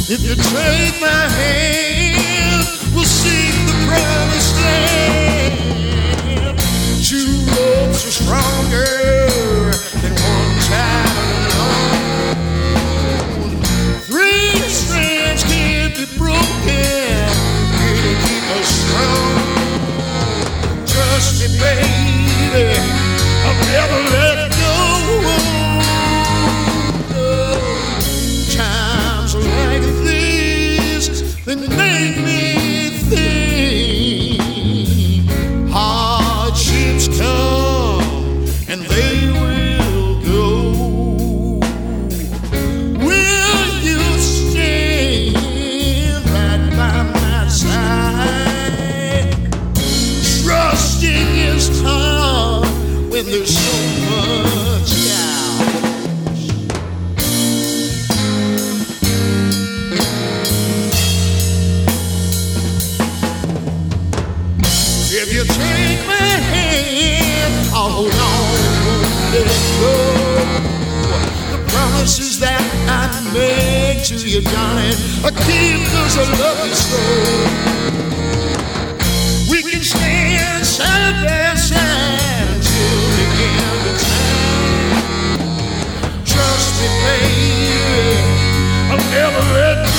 If you take my hand, we'll seek the promised land. Two ropes are stronger than one tied alone. Three strands can't be broken. It'll keep us strong. Trust me, baby, I'll never let go. Times like these that make me think. Hardships come and they will go. Will you stand right by my side? Trusting is hard when there's so much doubt. If you take my hand, I'll hold on, won't let go. The promises that I make to you, darling, I keep 'cause I love you so. We can stand side by side until the end of time. Trust me, baby, I'll never let go.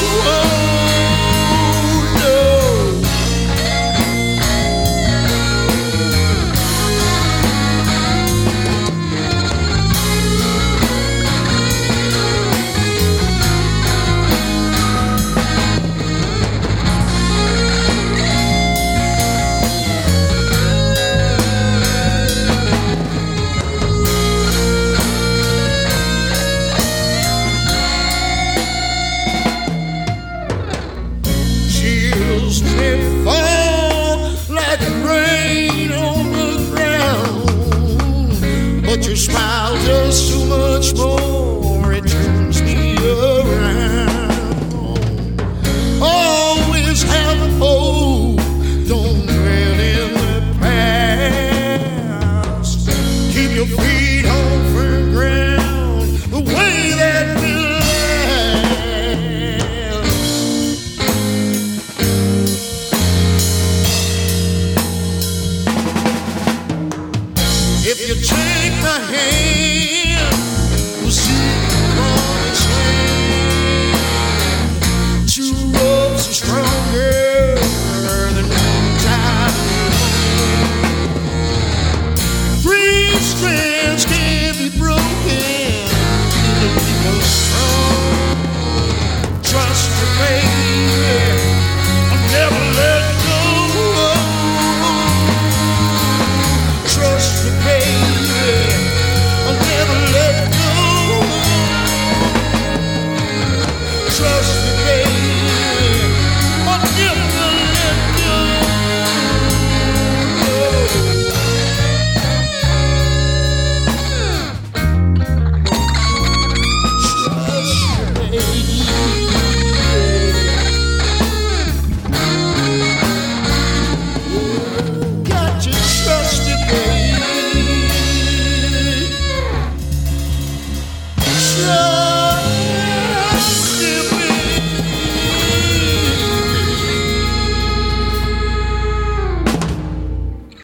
Tears may fall like rain on the ground, but your smile does so much more.